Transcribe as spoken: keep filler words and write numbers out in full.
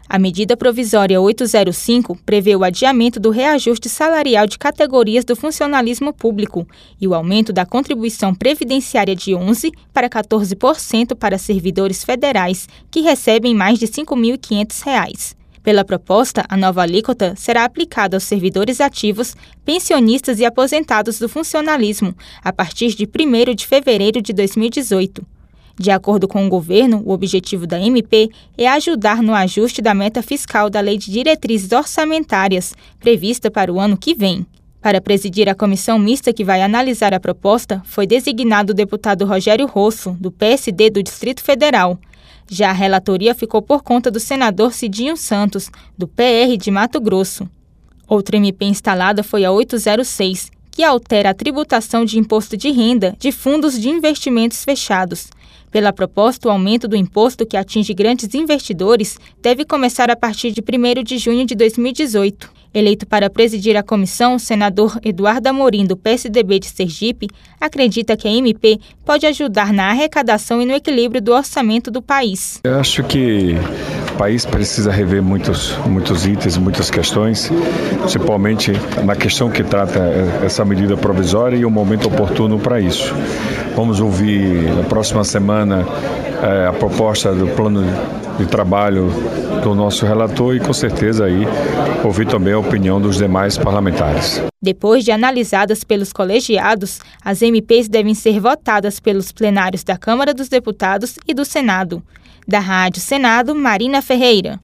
A medida provisória oitocentos e cinco prevê o adiamento do reajuste salarial de categorias do funcionalismo público e o aumento da contribuição previdenciária de onze por cento para quatorze por cento para servidores federais que recebem mais de cinco mil e quinhentos reais. Pela proposta, a nova alíquota será aplicada aos servidores ativos, pensionistas e aposentados do funcionalismo a partir de primeiro de fevereiro de dois mil e dezoito. De acordo com o governo, o objetivo da M P é ajudar no ajuste da meta fiscal da Lei de Diretrizes Orçamentárias, prevista para o ano que vem. Para presidir a comissão mista que vai analisar a proposta, foi designado o deputado Rogério Rosso, do P S D do Distrito Federal. Já a relatoria ficou por conta do senador Cidinho Santos, do P R de Mato Grosso. Outra M P instalada foi a oitocentos e seis, que altera a tributação de imposto de renda de fundos de investimentos fechados. Pela proposta, o aumento do imposto que atinge grandes investidores deve começar a partir de primeiro de junho de dois mil e dezoito. Eleito para presidir a comissão, o senador Eduardo Amorim, do P S D B de Sergipe, acredita que a M P pode ajudar na arrecadação e no equilíbrio do orçamento do país. Eu acho que o país precisa rever muitos, muitos itens, muitas questões, principalmente na questão que trata essa medida provisória e o momento oportuno para isso. Vamos ouvir na próxima semana é, a proposta do plano de trabalho do nosso relator e, com certeza, aí ouvir também a opinião dos demais parlamentares. Depois de analisadas pelos colegiados, as M Ps devem ser votadas pelos plenários da Câmara dos Deputados e do Senado. Da Rádio Senado, Marina Ferreira.